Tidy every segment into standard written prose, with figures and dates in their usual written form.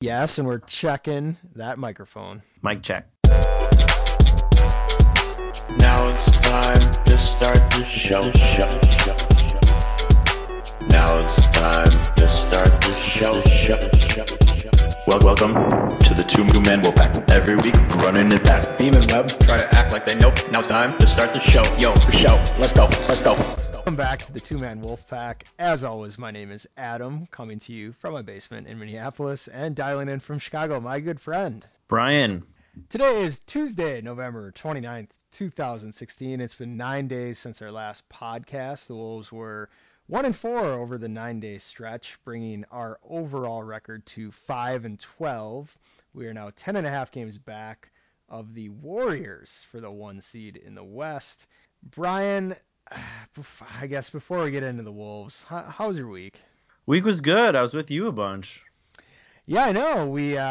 Yes, and we're checking that microphone. Mic check. Now it's time to start the show. Now it's time to start the show. Welcome to the Two Man Wolfpack. Every week, running it back. Beam and Webb try to act like they know. Now it's time to start the show. Yo, for show. Let's go. Welcome back to the Two-Man Wolfpack. As always, my name is Adam, coming to you from my basement in Minneapolis and dialing in from Chicago, my good friend. Brian. Today is Tuesday, November 29th, 2016. It's been 9 days since our last podcast. The Wolves were 1-4 over the 9-day stretch, bringing our overall record to 5-12. We are now 10.5 games back of the Warriors for the 1 seed in the West. Brian, I guess before we get into the Wolves, how was your week? Week was good. I was with you a bunch. Yeah, I know.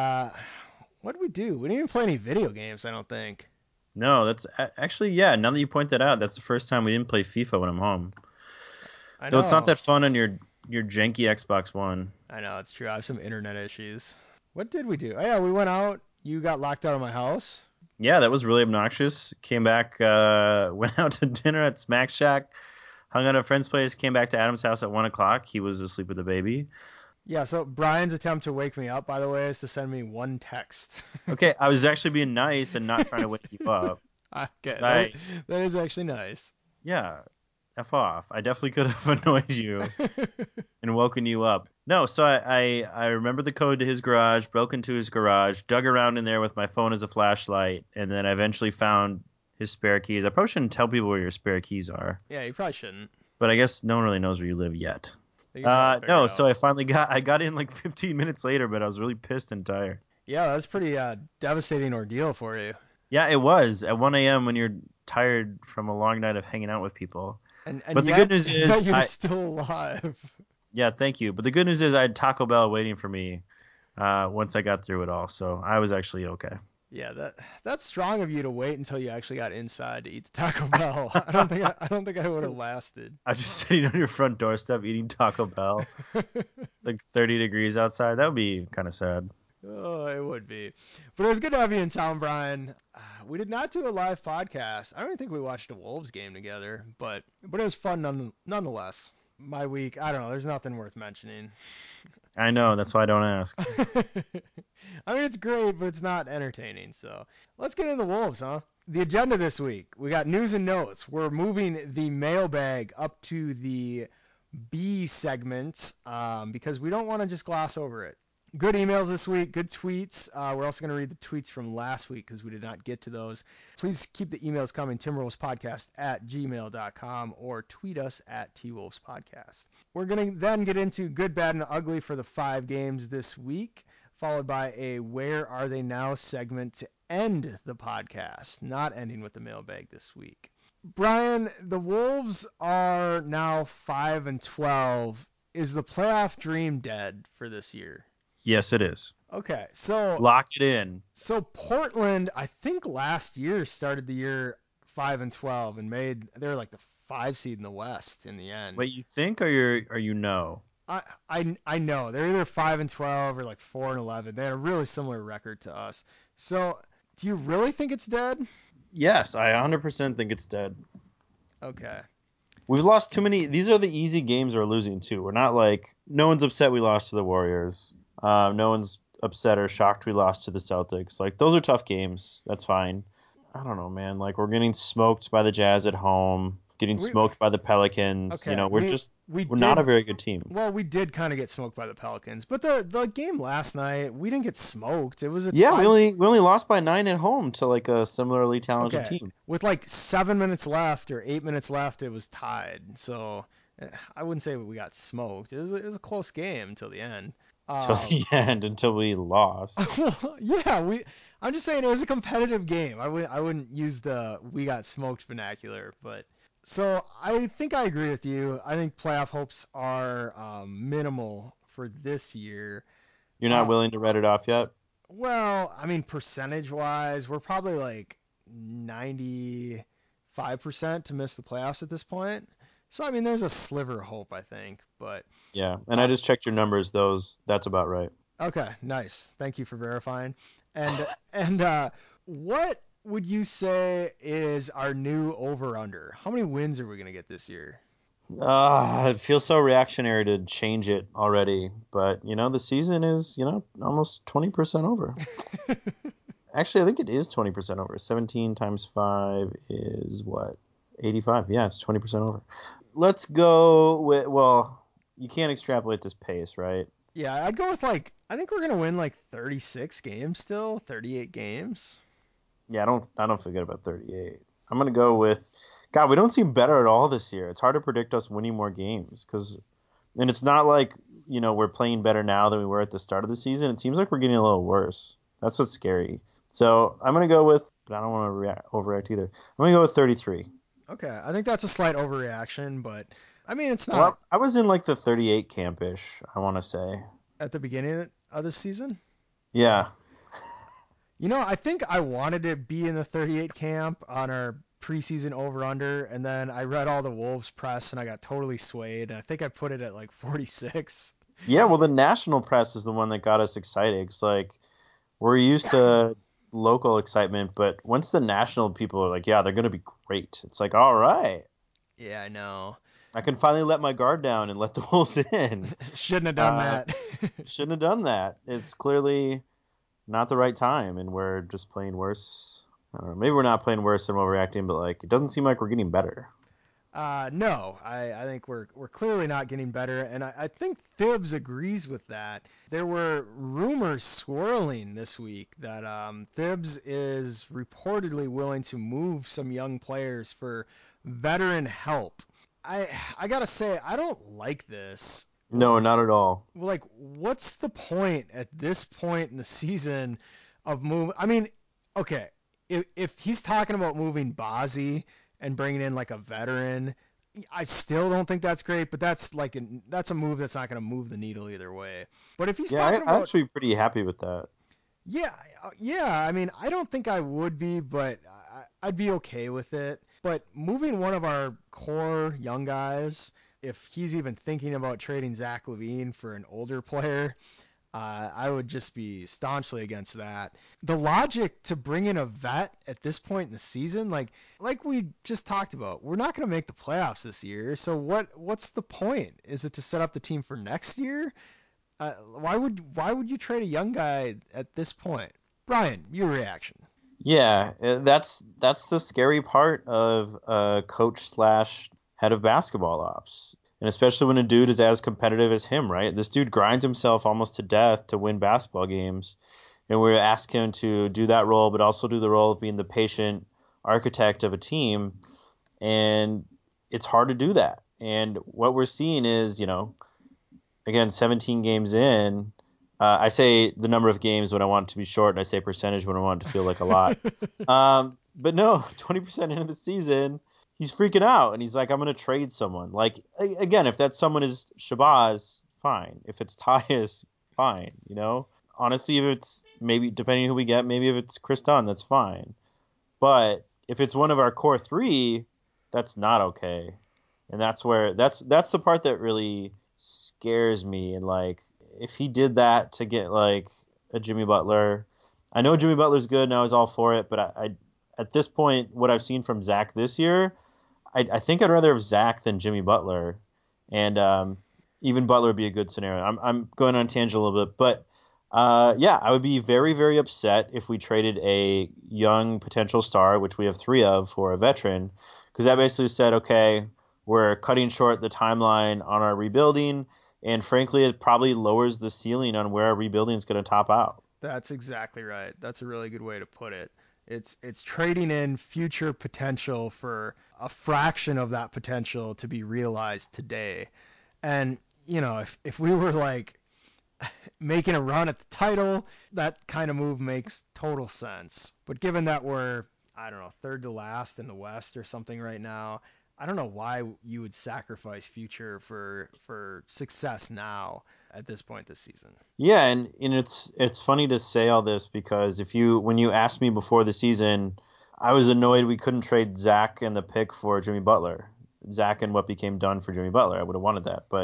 What did we do? We didn't even play any video games, I don't think. No, that's actually, yeah, now that you point that out, that's the first time we didn't play FIFA when I'm home. I know. Though it's not that fun on your janky Xbox One. I know, it's true. I have some internet issues. What did we do? Oh, yeah, we went out. You got locked out of my house. Yeah, that was really obnoxious. Came back, went out to dinner at Smack Shack, hung out at a friend's place, came back to Adam's house at 1 o'clock. He was asleep with the baby. Yeah, so Brian's attempt to wake me up, by the way, is to send me one text. Okay, I was actually being nice and not trying to wake you up. Okay, that is actually nice. Yeah, F off. I definitely could have annoyed you and woken you up. No, so I remember the code to his garage, broke into his garage, dug around in there with my phone as a flashlight, and then I eventually found his spare keys. I probably shouldn't tell people where your spare keys are. Yeah, you probably shouldn't. But I guess no one really knows where you live yet. No, so I finally got in like 15 minutes later, but I was really pissed and tired. Yeah, that's pretty devastating ordeal for you. Yeah, it was at 1 a.m. when you're tired from a long night of hanging out with people. But the good news is you're still alive. Yeah, thank you. But the good news is I had Taco Bell waiting for me once I got through it all, so I was actually okay. Yeah, that's strong of you to wait until you actually got inside to eat the Taco Bell. I don't think I would have lasted. I'm just sitting on your front doorstep eating Taco Bell, like 30 degrees outside. That would be kind of sad. Oh, it would be. But it was good to have you in town, Brian. We did not do a live podcast. I don't even think we watched a Wolves game together, but it was fun nonetheless. My week, I don't know. There's nothing worth mentioning. I know. That's why I don't ask. I mean, it's great, but it's not entertaining. So let's get into the Wolves, huh? The agenda this week, we got news and notes. We're moving the mailbag up to the B segment because we don't want to just gloss over it. Good emails this week, good tweets. We're also going to read the tweets from last week because we did not get to those. Please keep the emails coming, timberwolvespodcast@gmail.com, or tweet us at twolvespodcast. We're going to then get into good, bad, and ugly for the 5 games this week, followed by a Where Are They Now segment to end the podcast, not ending with the mailbag this week. Brian, the Wolves are now 5-12. Is the playoff dream dead for this year? Yes, it is. Okay, so lock it in. So Portland, I think last year started the year 5-12 and they were like the 5 seed in the West in the end. Wait, you think or you know? I know they're either 5-12 or like 4-11. They had a really similar record to us. So do you really think it's dead? Yes, I 100% think it's dead. Okay. We've lost too many. These are the easy games we're losing too. We're not like no one's upset we lost to the Warriors. No one's upset or shocked we lost to the Celtics. Like, those are tough games. That's fine. I don't know, man. Like, we're getting smoked by the Jazz at home, getting smoked by the Pelicans. Okay. You know, we're not a very good team. Well, we did kind of get smoked by the Pelicans, but the game last night, we didn't get smoked. It was we only lost by 9 at home to like a similarly talented team. With like 7 minutes left or 8 minutes left, it was tied. So I wouldn't say we got smoked. It was a close game until the end. Till the end, until we lost. Well, yeah, I'm just saying it was a competitive game. I wouldn't use the "we got smoked" vernacular, but so I think I agree with you. I think playoff hopes are minimal for this year. You're not willing to write it off yet? Well, I mean, percentage-wise, we're probably like 95% to miss the playoffs at this point. So, I mean, there's a sliver of hope, I think, but... Yeah, and I just checked your numbers. That's about right. Okay, nice. Thank you for verifying. And what would you say is our new over/under? How many wins are we gonna get this year? It feels so reactionary to change it already, but the season is almost 20% over. Actually, I think it is 20% over. 17 times 5 is what? 85. Yeah, it's 20% over. Let's go with, well, you can't extrapolate this pace, right? Yeah, I'd go with I think we're gonna win like 36 games still, 38 games. Yeah, I don't feel good about 38. I'm gonna go with, God, we don't seem better at all this year. It's hard to predict us winning more games and it's not like, we're playing better now than we were at the start of the season. It seems like we're getting a little worse. That's what's scary. So I'm gonna go with, but I don't want to overreact either. I'm gonna go with 33. Okay, I think that's a slight overreaction, but I mean it's not Well, I was in like the 38 campish, I want to say. at the beginning of the season. Yeah. I think I wanted to be in the 38 camp on our preseason over/under, and then I read all the Wolves press and I got totally swayed. And I think I put it at like 46. Yeah, well, the national press is the one that got us excited. It's like we're used to local excitement, but once the national people are like, yeah, they're going to be great. It's like, all right, Yeah, I know. I can finally let my guard down and let the Wolves in. Shouldn't have done Uh, that. shouldn't have done that. It's clearly not the right time, and we're just playing worse. I don't know. Maybe we're not playing worse and overreacting, but like it doesn't seem like we're getting better. No, I think we're clearly not getting better, and I think Thibs agrees with that. There were rumors swirling this week that Thibs is reportedly willing to move some young players for veteran help. I gotta say I don't like this. No, not at all. Like, what's the point at this point in the season of move? I mean, okay, if he's talking about moving Bazzi and bringing in like a veteran, I still don't think that's great. But that's a move that's not going to move the needle either way. But if he's Yeah, talking I'm about actually pretty happy with that. yeah, yeah. I mean, I don't think I would be, but I'd be okay with it. But moving one of our core young guys, if he's even thinking about trading Zach Levine for an older player, I would just be staunchly against that. The logic to bring in a vet at this point in the season, like we just talked about, we're not going to make the playoffs this year. So what's the point? Is it to set up the team for next year? Why would you trade a young guy at this point? Brian, your reaction. Yeah, that's the scary part of coach slash head of basketball ops, and especially when a dude is as competitive as him, right? This dude grinds himself almost to death to win basketball games, and we ask him to do that role, but also do the role of being the patient architect of a team, and it's hard to do that. And what we're seeing is, again, 17 games in. I say the number of games when I want it to be short, and I say percentage when I want it to feel like a lot. But no, 20% into the season, he's freaking out, and he's like, I'm going to trade someone. Like, again, if that someone is Shabazz, fine. If it's Tyus, fine, Honestly, if it's maybe, depending who we get, maybe if it's Chris Dunn, that's fine. But if it's one of our core three, that's not okay. And that's the part that really scares me. And like, if he did that to get like a Jimmy Butler, I know Jimmy Butler's good and I was all for it, but I at this point, what I've seen from Zach this year, I think I'd rather have Zach than Jimmy Butler, and even Butler would be a good scenario. I'm going on a tangent a little bit, but yeah, I would be very, very upset if we traded a young potential star, which we have three of, for a veteran, because that basically said, okay, we're cutting short the timeline on our rebuilding, and frankly, it probably lowers the ceiling on where our rebuilding is going to top out. That's exactly right. That's a really good way to put it. It's trading in future potential for a fraction of that potential to be realized today. And if we were like making a run at the title, that kind of move makes total sense. But given that we're, I don't know, third to last in the West or something right now, I don't know why you would sacrifice future for success now at this point this season. Yeah, and it's funny to say all this because when you asked me before the season, I was annoyed we couldn't trade Zach and the pick for Jimmy Butler. Zach and what became done for Jimmy Butler. I would have wanted that, but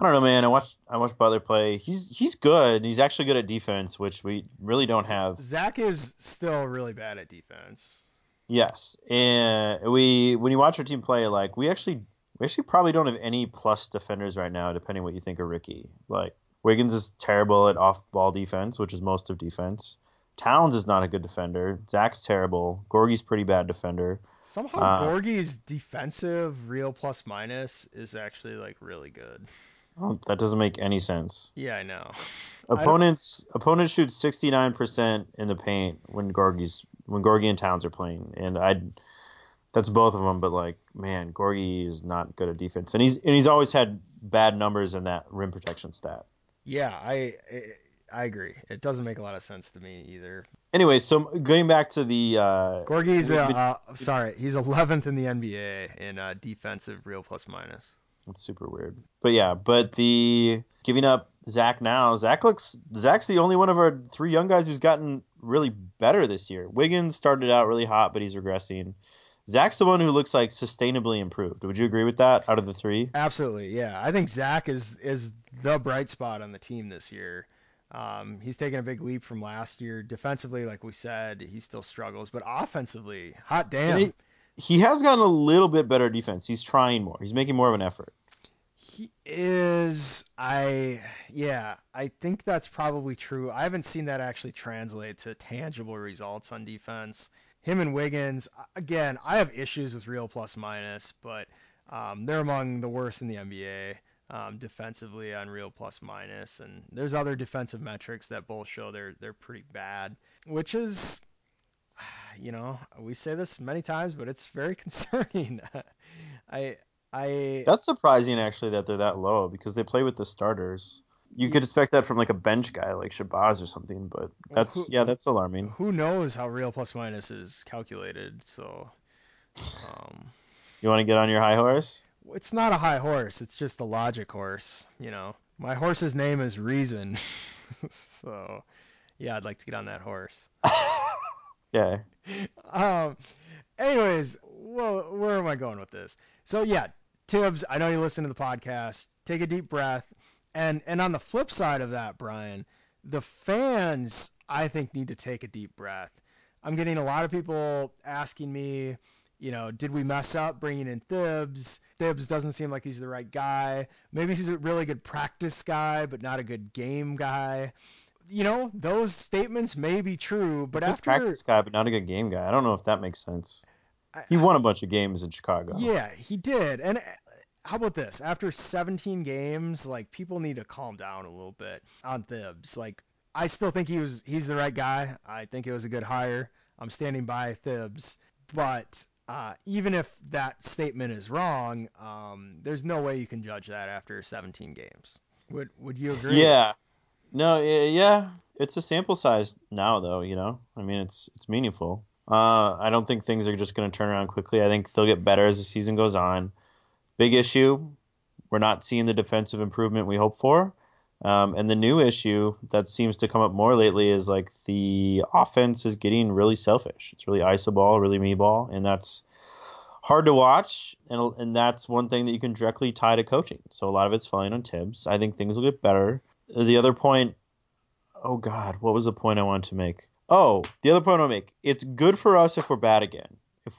I don't know, man. I watched Butler play. He's good. He's actually good at defense, which we really don't have. Zach is still really bad at defense. Yes, and when you watch our team play, like we actually probably don't have any plus defenders right now, depending what you think of Ricky. Like Wiggins is terrible at off-ball defense, which is most of defense. Towns is not a good defender. Zach's terrible. Gorgie's pretty bad defender. Somehow Gorgie's defensive real plus minus is actually like really good. Oh, that doesn't make any sense. Yeah, I know. Opponents shoot 69% in the paint when Gorgie and Towns are playing, and that's both of them. But like, man, Gorgie is not good at defense, and he's always had bad numbers in that rim protection stat. Yeah, I agree. It doesn't make a lot of sense to me either. Anyway, so going back to the Gorgie's he's 11th in the NBA in defensive real plus minus. That's super weird. But the giving up Zach now, Zach's the only one of our three young guys who's gotten really better this year. Wiggins started out really hot, but he's regressing. Zach's the one who looks like sustainably improved. Would you agree with that out of the three? Absolutely, yeah. I think Zach is the bright spot on the team this year. He's taken a big leap from last year. Defensively, like we said, he still struggles, but offensively, hot damn. He has gotten a little bit better defense. He's trying more. He's making more of an effort. He is. I think that's probably true. I haven't seen that actually translate to tangible results on defense. Him and Wiggins, again, I have issues with real plus minus, but they're among the worst in the NBA defensively on real plus minus. And there's other defensive metrics that both show they're pretty bad, which is, we say this many times, but it's very concerning. That's surprising actually that they're that low because they play with the starters. You could expect that from like a bench guy like Shabazz or something, but that's alarming. Who knows how real plus minus is calculated? So, you want to get on your high horse? It's not a high horse. It's just the logic horse. My horse's name is Reason. So, yeah, I'd like to get on that horse. Yeah. Anyways, well, where am I going with this? So yeah, Tibbs, I know you listen to the podcast. Take a deep breath. And on the flip side of that, Brian, the fans, I think, need to take a deep breath. I'm getting a lot of people asking me, did we mess up bringing in Tibbs? Tibbs doesn't seem like he's the right guy. Maybe he's a really good practice guy, but not a good game guy. Those statements may be true, but after practice guy, but not a good game guy. I don't know if that makes sense. He won a bunch of games in Chicago. Yeah, he did. And how about this? After 17 games, like, people need to calm down a little bit on Thibs. Like, I still think he's the right guy. I think it was a good hire. I'm standing by Thibs. But even if that statement is wrong, there's no way you can judge that after 17 games. Would you agree? Yeah. No, yeah. It's a sample size now, though, I mean, it's meaningful. I don't think things are just going to turn around quickly. I think they'll get better as the season goes on. Big issue, we're not seeing the defensive improvement we hope for. And the new issue that seems to come up more lately is like the offense is getting really selfish. It's really iso ball, really me ball, and that's hard to watch. And that's one thing that you can directly tie to coaching. So a lot of it's falling on Tibbs. I think things will get better. The other point, oh God, what was the point I wanted to make? Oh, the other point I'll make. It's good for us if we're bad again. If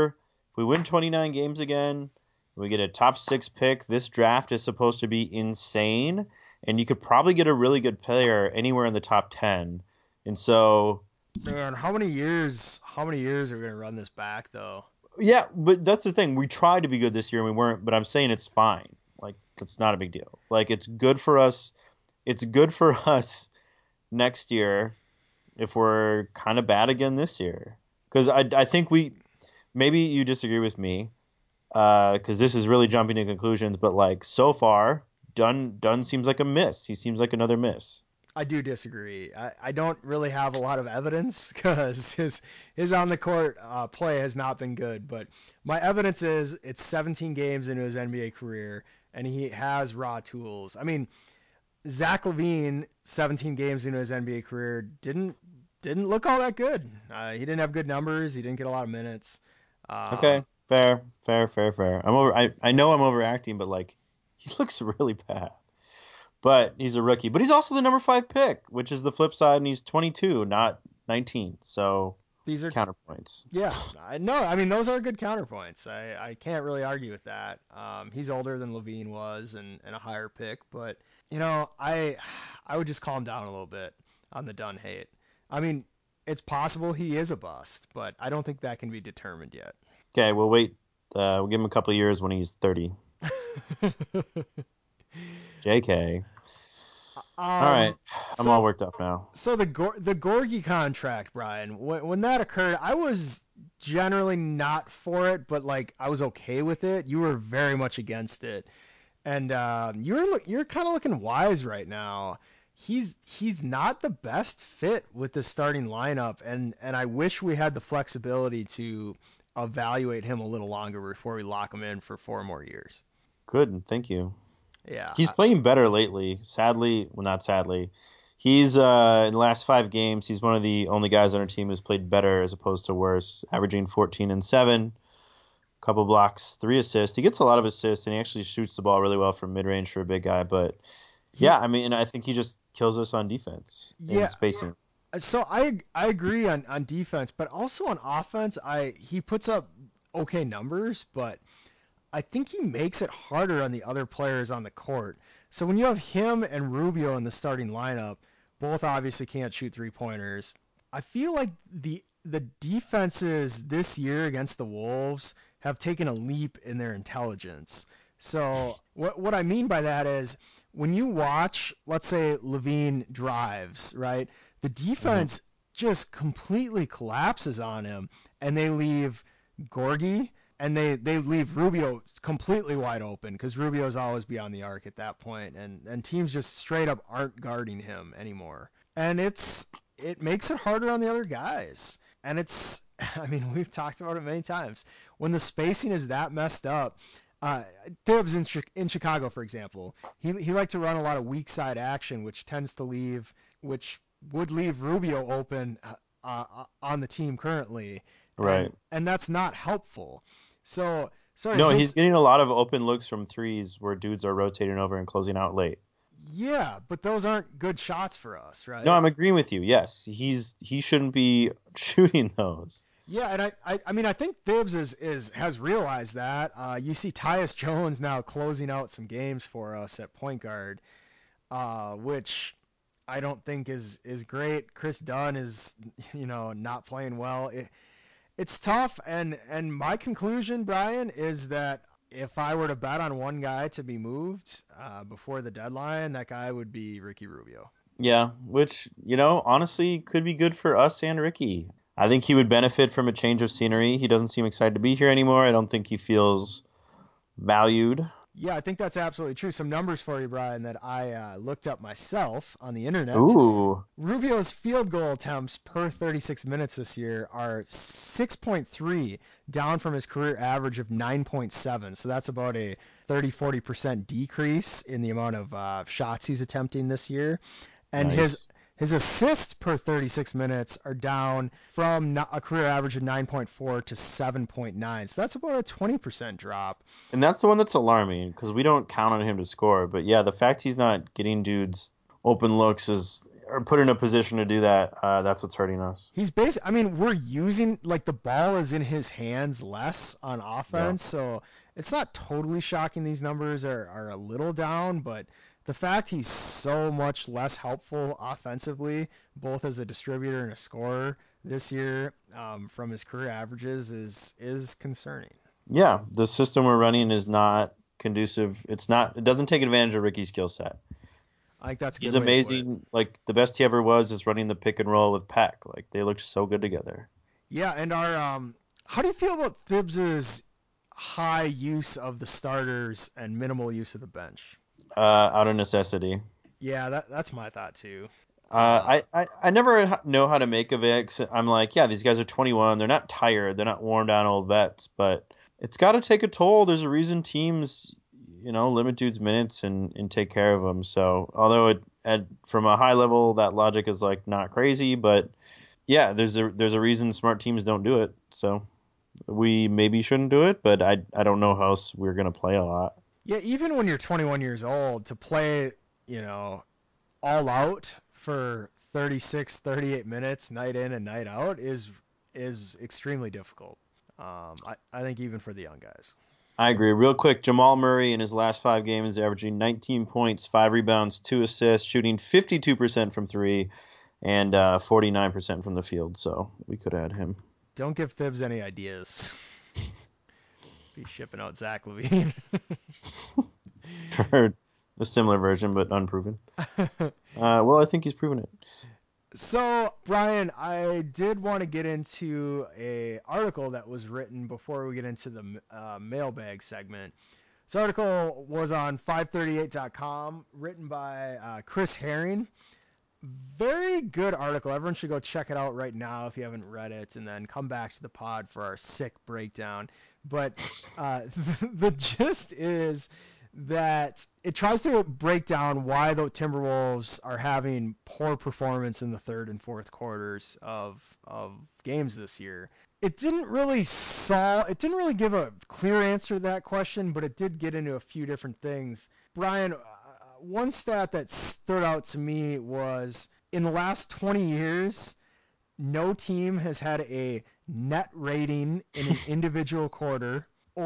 we win 29 games again, we get a top 6 pick. This draft is supposed to be insane, and you could probably get a really good player anywhere in the top 10. And so, man, how many years are we going to run this back though? Yeah, but that's the thing. We tried to be good this year and we weren't, but I'm saying it's fine. Like, it's not a big deal. Like, it's good for us. It's good for us next year if we're kind of bad again this year. Because I think maybe you disagree with me, because this is really jumping to conclusions, but like so far, Dunn seems like a miss. He seems like another miss. I do disagree. I don't really have a lot of evidence because his on the court play has not been good. But my evidence is it's 17 games into his NBA career and he has raw tools. I mean, Zach LaVine, 17 games into his NBA career, didn't look all that good. He didn't have good numbers. He didn't get a lot of minutes. Okay, fair. I know I'm overacting, but like he looks really bad. but he's a rookie. But he's also the number 5 pick, which is the flip side, and he's 22, not 19. So These are counterpoints. Yeah, I mean those are good counterpoints. I can't really argue with that. He's older than Levine was and a higher pick, but I would just calm down a little bit on the Dunn hate. I mean, it's possible he is a bust, but I don't think that can be determined yet. Okay, we'll wait. We'll give him a couple of years when he's 30. JK. All right, I'm all worked up now. So the Gorgui contract, Brian, when that occurred, I was generally not for it, but like I was okay with it. You were very much against it, and you're kind of looking wise right now. He's not the best fit with the starting lineup, and I wish we had the flexibility to evaluate him a little longer before we lock him in for 4 more years. Good, thank you. Yeah. He's playing better lately. Sadly, well, not sadly. He's in the last 5 games, he's one of the only guys on our team who's played better as opposed to worse, averaging 14 and 7, a couple blocks, 3 assists. He gets a lot of assists, and he actually shoots the ball really well from mid-range for a big guy. But yeah, I mean, I think he just kills us on defense and spacing. So I agree on defense, but also on offense, he puts up okay numbers, but I think he makes it harder on the other players on the court. So when you have him and Rubio in the starting lineup, both obviously can't shoot 3-pointers. I feel like the defenses this year against the Wolves have taken a leap in their intelligence. So what I mean by that is when you watch, let's say Levine drives, right? The defense just completely collapses on him, and they leave Gorgui and they leave Rubio completely wide open because Rubio's always beyond the arc at that point, and teams just straight up aren't guarding him anymore. And it makes it harder on the other guys. And I mean, we've talked about it many times. When the spacing is that messed up, Thibs in Chicago, for example, he liked to run a lot of weak side action, which would leave Rubio open on the team currently. Right. And that's not helpful. So he's getting a lot of open looks from threes where dudes are rotating over and closing out late. Yeah, but those aren't good shots for us, right? No, I'm agreeing with you. Yes, he shouldn't be shooting those. Yeah, and I mean I think Thibs has realized that. You see Tyus Jones now closing out some games for us at point guard, which I don't think is great. Chris Dunn is not playing well. It's tough, and my conclusion, Brian, is that if I were to bet on one guy to be moved before the deadline, that guy would be Ricky Rubio. Yeah, which, honestly could be good for us and Ricky. I think he would benefit from a change of scenery. He doesn't seem excited to be here anymore. I don't think he feels valued. Yeah, I think that's absolutely true. Some numbers for you, Brian, that I looked up myself on the internet. Ooh. Rubio's field goal attempts per 36 minutes this year are 6.3, down from his career average of 9.7. So that's about a 30-40% decrease in the amount of shots he's attempting this year. And nice. His assists per 36 minutes are down from a career average of 9.4 to 7.9. So that's about a 20% drop. And that's the one that's alarming because we don't count on him to score. But yeah, the fact he's not getting dudes open looks or put in a position to do that, that's what's hurting us. He's we're using, the ball is in his hands less on offense. Yeah. So it's not totally shocking these numbers are a little down, but the fact he's so much less helpful offensively, both as a distributor and a scorer this year from his career averages is concerning. Yeah, the system we're running is not conducive. It doesn't take advantage of Ricky's skill set. I think that's a good He's way amazing. Like the best he ever was is running the pick and roll with Peck. Like they looked so good together. Yeah, and our how do you feel about Thibs's high use of the starters and minimal use of the bench? Out of necessity. Yeah, that's my thought too. I never know how to make of it. 'Cause I'm like, yeah, these guys are 21. They're not tired. They're not worn down old vets. But it's got to take a toll. There's a reason teams, limit dudes' minutes and take care of them. So although from a high level, that logic is not crazy. But yeah, there's a reason smart teams don't do it. So we maybe shouldn't do it. But I don't know how else we're gonna play a lot. Yeah, even when you're 21 years old, to play all out for 36, 38 minutes, night in and night out is extremely difficult. I think even for the young guys. I agree. Real quick, Jamal Murray in his last 5 games averaging 19 points, 5 rebounds, 2 assists, shooting 52% from 3 and 49% from the field. So we could add him. Don't give Thibs any ideas. Be shipping out Zach LaVine. For a similar version, but unproven. Well, I think he's proven it. So, Brian, I did want to get into a article that was written before we get into the mailbag segment. This article was on 538.com, written by Chris Herring. Very good article. Everyone should go check it out right now if you haven't read it, and then come back to the pod for our sick breakdown. But the gist is that it tries to break down why the Timberwolves are having poor performance in the third and fourth quarters of games this year. It didn't really give a clear answer to that question, but it did get into a few different things. Brian, one stat that stood out to me was in the last 20 years, no team has had a net rating in an individual quarter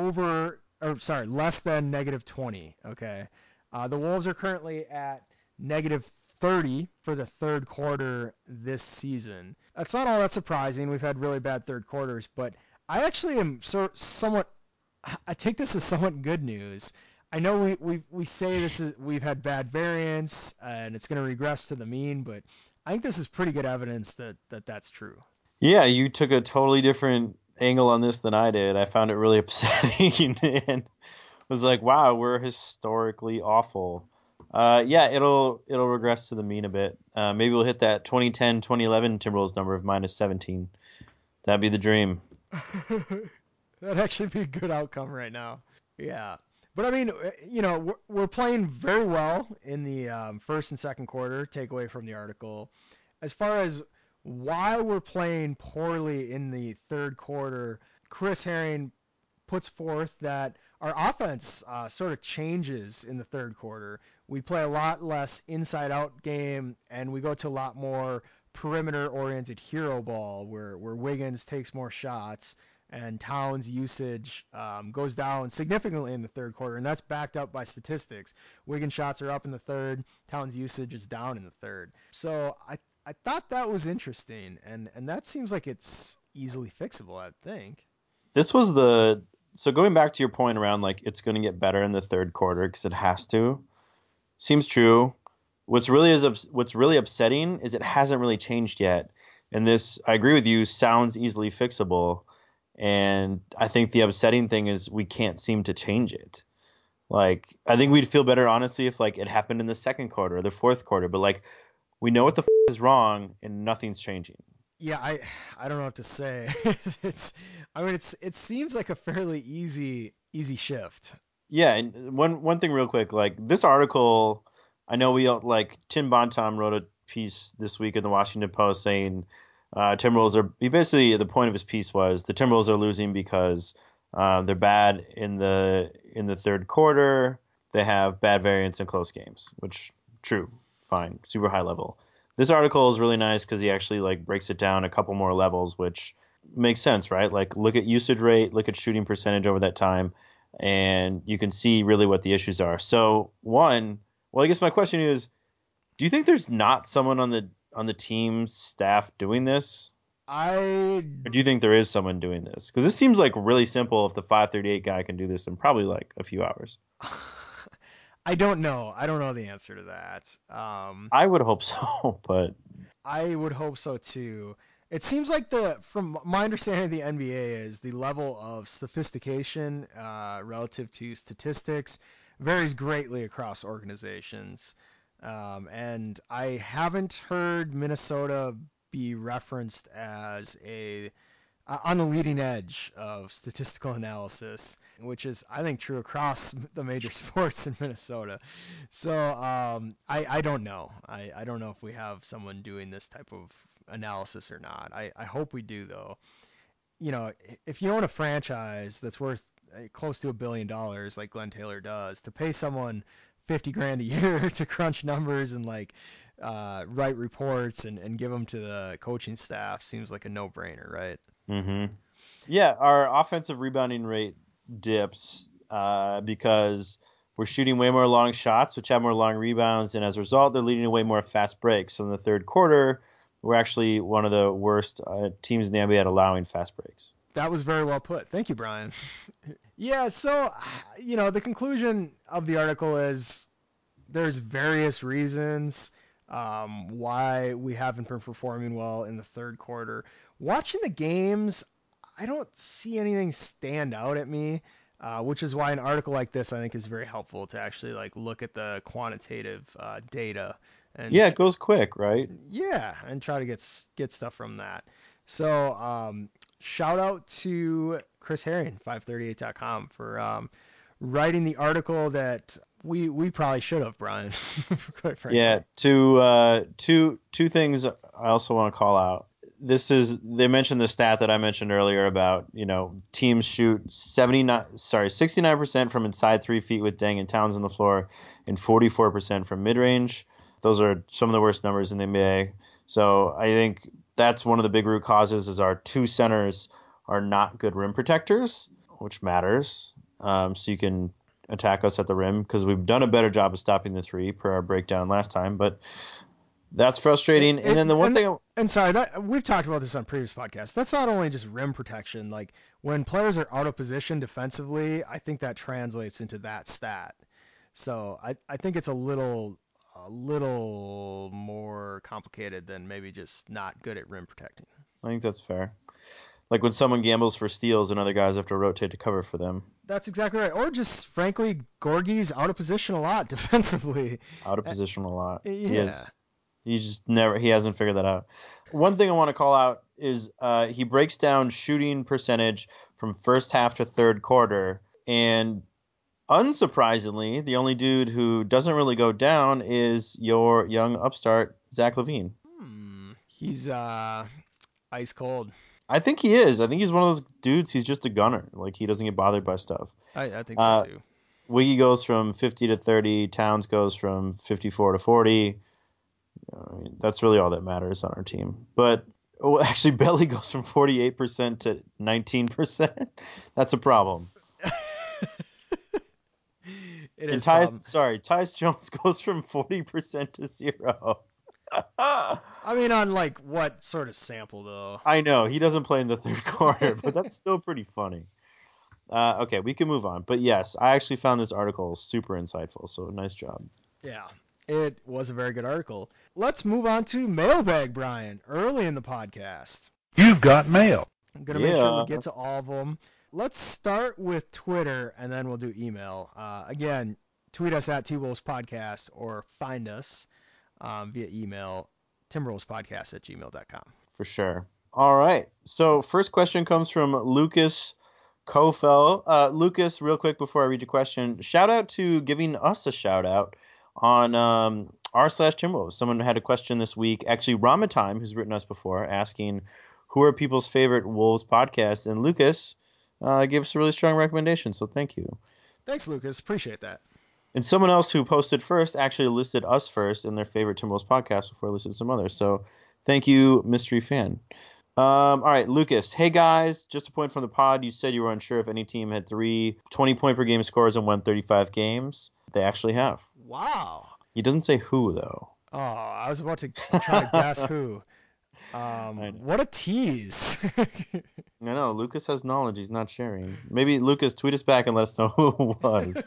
less than -20. Okay. The Wolves are currently at -30 for the third quarter this season. That's not all that surprising. We've had really bad third quarters, but I actually am I take this as somewhat good news. I know we say we've had bad variance and it's going to regress to the mean, but I think this is pretty good evidence that that's true. Yeah, you took a totally different angle on this than I did. I found it really upsetting and was like, wow, we're historically awful. Yeah, it'll regress to the mean a bit. Maybe we'll hit that 2010-2011 Timberwolves number of -17. That'd be the dream. That'd actually be a good outcome right now. Yeah. But, I mean, we're playing very well in the first and second quarter, take away from the article. As far as why we're playing poorly in the third quarter, Chris Herring puts forth that our offense sort of changes in the third quarter. We play a lot less inside-out game, and we go to a lot more perimeter-oriented hero ball where Wiggins takes more shots and Towns' usage goes down significantly in the third quarter, and that's backed up by statistics. Wiggins' shots are up in the third, Towns' usage is down in the third. So I thought that was interesting, and that seems like it's easily fixable, I think. So going back to your point around like it's going to get better in the third quarter because it has to, seems true. What's really upsetting is it hasn't really changed yet, and this, I agree with you, sounds easily fixable. And I think the upsetting thing is we can't seem to change it. Like, I think we'd feel better, honestly, if like it happened in the second quarter or the fourth quarter. But like, we know what the is wrong and nothing's changing. Yeah, I don't know what to say. It seems like a fairly easy shift. Yeah, and one thing real quick, like this article, I know Tim Bontemps wrote a piece this week in the Washington Post saying Timberwolves the point of his piece was the Timberwolves are losing because they're bad in the third quarter. They have bad variance in close games, which true, fine, super high level. This article is really nice because he actually like breaks it down a couple more levels, which makes sense, right? Like look at usage rate, look at shooting percentage over that time, and you can see really what the issues are. So I guess my question is, do you think there's not someone on the team staff doing this? Or do you think there is someone doing this? Because this seems like really simple if the 538 guy can do this in probably like a few hours. I don't know. I don't know the answer to that. I would hope so, but I would hope so too. It seems like from my understanding of the NBA is the level of sophistication relative to statistics varies greatly across organizations. And I haven't heard Minnesota be referenced as on the leading edge of statistical analysis, which is, I think, true across the major sports in Minnesota. So I don't know. I don't know if we have someone doing this type of analysis or not. I hope we do, though. If you own a franchise that's worth close to $1 billion like Glenn Taylor does, to pay someone $50 grand a year to crunch numbers and like write reports and give them to the coaching staff seems like a no-brainer, right? Mm-hmm. Yeah, our offensive rebounding rate dips because we're shooting way more long shots, which have more long rebounds, and as a result, they're leading to way more fast breaks. So in the third quarter, we're actually one of the worst teams in the NBA at allowing fast breaks. That was very well put. Thank you, Brian. Yeah, so, the conclusion of the article is there's various reasons why we haven't been performing well in the third quarter. Watching the games, I don't see anything stand out at me, which is why an article like this I think is very helpful to actually like look at the quantitative data. And Yeah, it goes quick, right? yeah, and try to get stuff from that. So shout out to Chris Herring, 538.com, for writing the article that we probably should have, Brian. Quite frankly. Yeah, two things I also want to call out. They mentioned the stat that I mentioned earlier about, teams shoot 69% from inside 3 feet with Deng and Towns on the floor and 44% from mid-range. Those are some of the worst numbers in the NBA. So I think that's one of the big root causes is our two centers are not good rim protectors, which matters. So you can attack us at the rim because we've done a better job of stopping the three per our breakdown last time. But that's frustrating. And then the one thing... And sorry, that we've talked about this on previous podcasts. That's not only just rim protection. Like when players are out of position defensively, I think that translates into that stat. So I think it's a little more complicated than maybe just not good at rim protecting. I think that's fair. Like when someone gambles for steals and other guys have to rotate to cover for them. That's exactly right. Or just, frankly, Gorgie's out of position a lot defensively. Out of position a lot. Yeah. He hasn't figured that out. One thing I want to call out is he breaks down shooting percentage from first half to third quarter. And unsurprisingly, the only dude who doesn't really go down is your young upstart, Zach LaVine. He's ice cold. I think he is. I think he's one of those dudes. He's just a gunner. Like, he doesn't get bothered by stuff. I think so, too. Wiggy goes from 50 to 30. Towns goes from 54 to 40. That's really all that matters on our team. But actually, Belly goes from 48% to 19%. That's a problem. Tyus Jones goes from 40% to 0. I mean, on like what sort of sample though? I know he doesn't play in the third quarter, but that's still pretty funny. Okay, we can move on. But yes, I actually found this article super insightful. So nice job. Yeah, it was a very good article. Let's move on to mailbag, Brian. Early in the podcast, you've got mail. I'm gonna make sure we get to all of them. Let's start with Twitter, and then we'll do email. Again, tweet us at T-Wolves Podcast or find us via email, timberwolvespodcast@gmail.com. For sure. All right. So first question comes from Lucas Kofel. Lucas, real quick before I read your question, shout out to giving us a shout out on r/Timberwolves. Someone had a question this week, actually Ramatime, who's written us before, asking who are people's favorite Wolves podcasts, and Lucas gave us a really strong recommendation, so thank you. Thanks, Lucas. Appreciate that. And someone else who posted first actually listed us first in their favorite Timberwolves podcast before I listed some others. So thank you, mystery fan. All right, Lucas. Hey, guys. Just a point from the pod. You said you were unsure if any team had 3 20-point-per-game scores and won 35 games. They actually have. Wow. He doesn't say who, though. Oh, I was about to try to guess who. What a tease. I know. Lucas has knowledge he's not sharing. Maybe, Lucas, tweet us back and let us know who it was.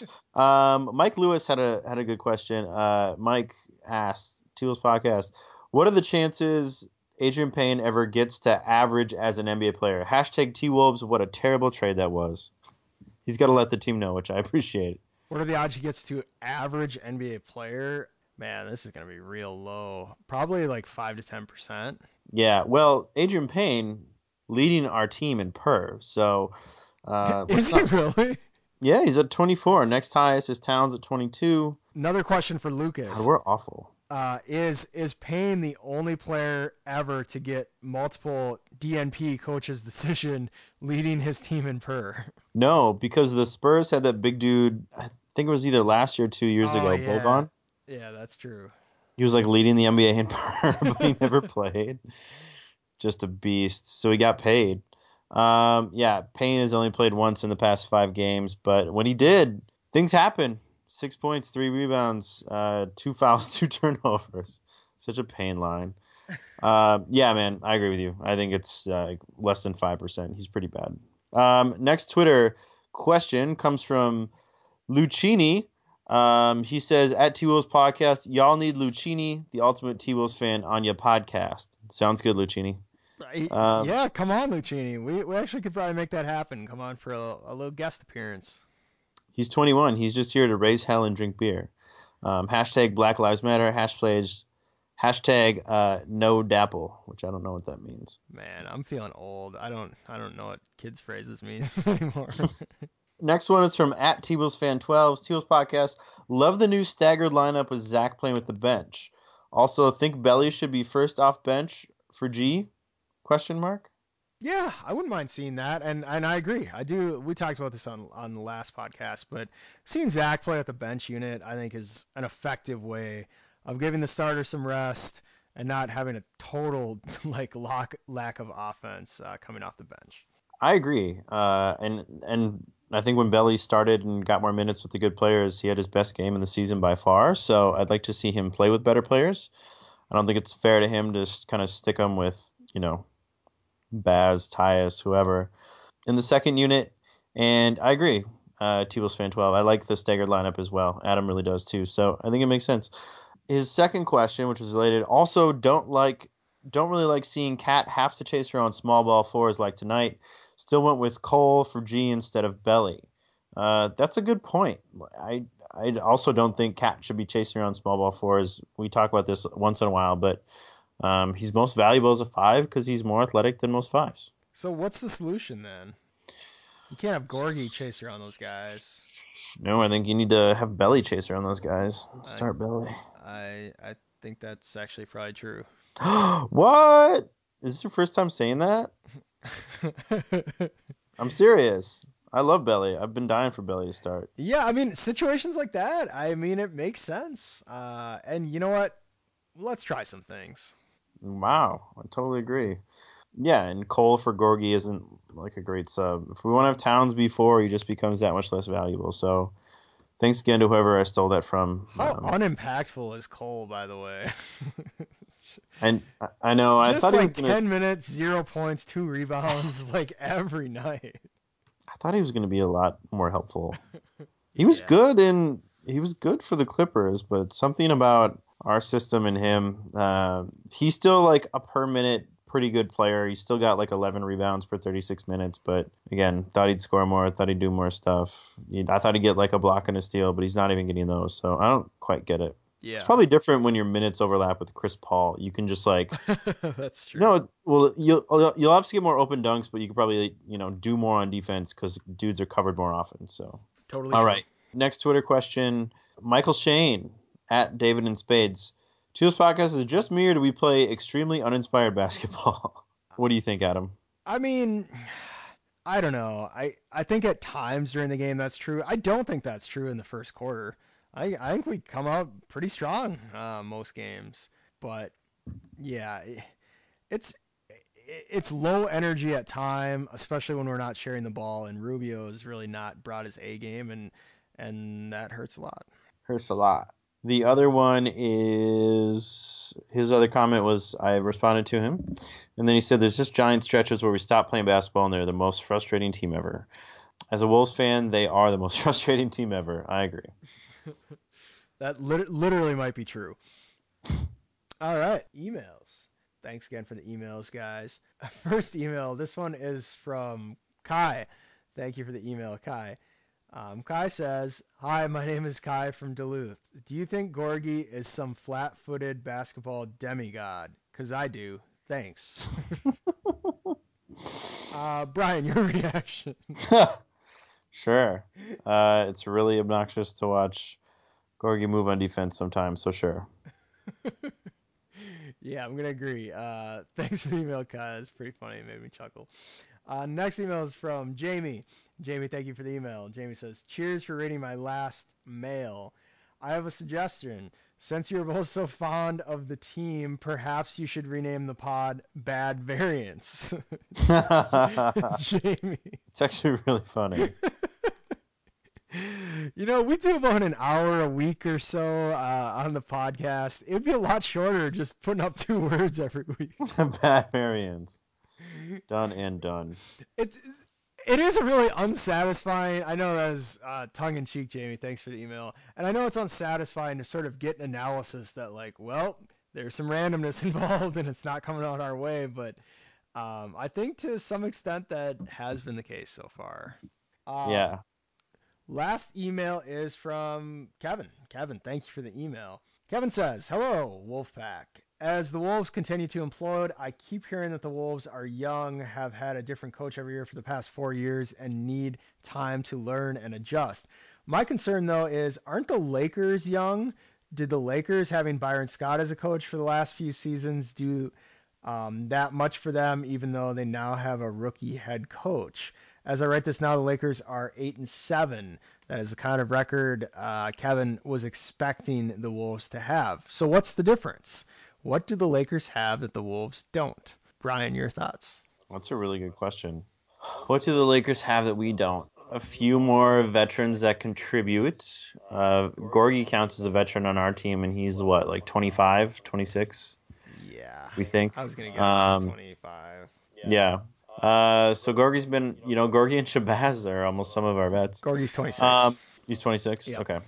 Mike Lewis had a good question. Mike asked, T-Wolves Podcast, what are the chances Adrian Payne ever gets to average as an NBA player? Hashtag T-Wolves, what a terrible trade that was. He's got to let the team know, which I appreciate. What are the odds he gets to average NBA player? Man, this is going to be real low. Probably like 5 to 10%. Yeah, well, Adrian Payne leading our team in per. So is he really? Yeah, he's at 24. Next highest is Towns at 22. Another question for Lucas. God, we're awful. Is Payne the only player ever to get multiple DNP coach's decision leading his team in per? No, because the Spurs had that big dude. think it was either last year or 2 years ago, yeah. Boban. Yeah, that's true. He was like leading the NBA in per, but he never played. Just a beast. So he got paid. Yeah, Payne has only played once in the past 5 games, but when he did, things happen. 6 points, 3 rebounds, 2 fouls, 2 turnovers. Such a Payne line. Yeah, man, I agree with you. I think it's less than 5%. He's pretty bad. Next Twitter question comes from Lucchini. He says, at T-Wolves Podcast, y'all need Lucchini, the ultimate T-Wolves fan, on your podcast. Sounds good, Lucchini. Yeah, come on, Lucchini. We actually could probably make that happen. Come on for a little guest appearance. He's 21. He's just here to raise hell and drink beer. Hashtag Black Lives Matter. Hashtag no dapple, which I don't know what that means. Man, I'm feeling old. I don't know what kids' phrases mean anymore. Next one is from at T-Wolves Fan 12, T-Wolves Podcast. Love the new staggered lineup with Zach playing with the bench. Also, think Belly should be first off bench for G? ? Yeah, I wouldn't mind seeing that, and I agree. I do. We talked about this on the last podcast, but seeing Zach play at the bench unit, I think, is an effective way of giving the starter some rest and not having a total lack of offense coming off the bench. I agree. And I think when Belly started and got more minutes with the good players, he had his best game in the season by far. So I'd like to see him play with better players. I don't think it's fair to him to just kind of stick him with, Baz, Tyus, whoever in the second unit. And I agree. T-Wolves Fan 12. I like the staggered lineup as well. Adam really does too. So I think it makes sense. His second question, which is related, also don't really like seeing Kat have to chase her on small ball fours like tonight. Still went with Cole for G instead of Belly. That's a good point. I also don't think Kat should be chasing around small ball fours. We talk about this once in a while, but he's most valuable as a 5 because he's more athletic than most 5s. So what's the solution then? You can't have Gorgie chase around those guys. No, I think you need to have Belly chase around those guys. Start Belly. I think that's actually probably true. What? Is this your first time saying that? I'm serious. I love Belly. I've been dying for Belly to start. Yeah, I mean, situations like that, it makes sense. And you know what? Let's try some things. Wow, I totally agree. Yeah, and Cole for Gorgie isn't like a great sub. If we want to have Towns before, he just becomes that much less valuable. So thanks again to whoever I stole that from. How unimpactful is Cole, by the way? And I know, just I thought like he was 10 minutes, 0 points, 2 rebounds, like every night. I thought he was going to be a lot more helpful. He was good for the Clippers, but something about our system and him, he's still like a per minute pretty good player. He's still got like 11 rebounds per 36 minutes, but again, thought he'd score more, thought he'd do more stuff. I thought he'd get like a block and a steal, but he's not even getting those, so I don't quite get it. Yeah. It's probably different when your minutes overlap with Chris Paul. You can just like that's true. No, well, you'll obviously get more open dunks, but you could probably do more on defense because dudes are covered more often. So totally. All right. Next Twitter question: Michael Shane at David and Spades. T-Wolves Podcast, is it just me or do we play extremely uninspired basketball? What do you think, Adam? I mean, I don't know. I think at times during the game that's true. I don't think that's true in the first quarter. I think we come out pretty strong most games, but yeah, it's low energy at time, especially when we're not sharing the ball. And Rubio's really not brought his A game, and that hurts a lot. Hurts a lot. The other one is his other comment was I responded to him, and then he said there's just giant stretches where we stop playing basketball and they're the most frustrating team ever. As a Wolves fan, they are the most frustrating team ever. I agree. That literally might be true. All right, emails. Thanks again for the emails, guys. First email, this one is from Kai. Thank you for the email, Kai. Kai says, "Hi, my name is Kai from Duluth. Do you think Gorgie is some flat-footed basketball demigod? Because I do. Thanks." Brian, your reaction. Sure. It's really obnoxious to watch Gorgie move on defense sometimes, so sure. Yeah, I'm going to agree. Thanks for the email, Kai. It's pretty funny. It made me chuckle. Next email is from Jamie. Jamie, thank you for the email. Jamie says, cheers for reading my last mail. I have a suggestion. Since you're both so fond of the team, perhaps you should rename the pod Bad Variants. Jamie. It's actually really funny. We do about an hour a week or so on the podcast. It'd be a lot shorter just putting up 2 words every week. Bad variants. Done and done. It is a really unsatisfying. I know that is tongue-in-cheek, Jamie. Thanks for the email. And I know it's unsatisfying to sort of get an analysis that, like, well, there's some randomness involved and it's not coming out our way. But I think to some extent that has been the case so far. Yeah. Last email is from Kevin. Kevin, thank you for the email. Kevin says, hello, Wolfpack. As the Wolves continue to implode, I keep hearing that the Wolves are young, have had a different coach every year for the past 4 years, and need time to learn and adjust. My concern, though, is aren't the Lakers young? Did the Lakers, having Byron Scott as a coach for the last few seasons, do that much for them, even though they now have a rookie head coach? As I write this now, the Lakers are 8-7. That is the kind of record Kevin was expecting the Wolves to have. So what's the difference? What do the Lakers have that the Wolves don't? Brian, your thoughts? That's a really good question. What do the Lakers have that we don't? A few more veterans that contribute. Gorgie counts as a veteran on our team, and he's what, like 25, 26? Yeah. We think. I was going to guess 25. Yeah. So Gorgie's been, Gorgie and Shabazz are almost some of our vets. Gorgie's 26. He's 26? Yep. Okay.